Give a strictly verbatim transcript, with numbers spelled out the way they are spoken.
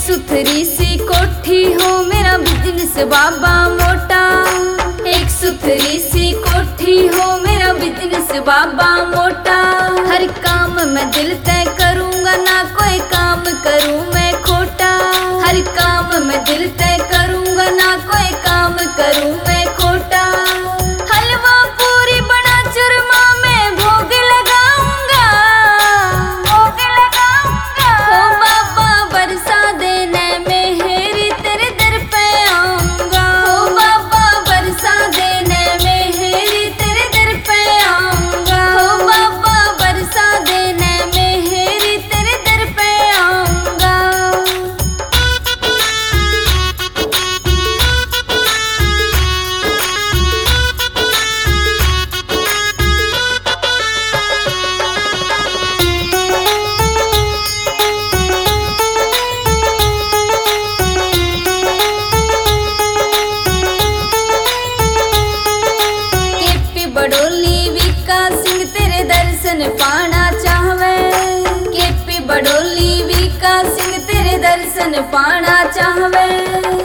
सुथरी सी कोठी हो मेरा बिजनेस बाबा मोटा। एक सुथरी सी कोठी हो मेरा बिजनेस बाबा मोटा। हर काम मैं दिल तय करूँगा ना कोई काम करूँ मैं खोटा। हर काम मैं दिल तय करूँगा ना कोई काम करूँ मैं खोटा। हलवा पूरी बना चूरमा में भोग लगाऊंगा, भोग लगाऊंगा। हो बाबा बरसा देने मेहरी तेरे दर पे आऊंगा। हो बाबा बरसा देने मेहरी तेरे दर पे आऊंगा। हो बाबा बरसा देने मेहरी तेरे दर पे आऊंगा। बड़ोली विका सिंह तेरे दर्शन पाना चाहवे। केपी बड़ोली विका सिंह तेरे दर्शन पाना चाहवे।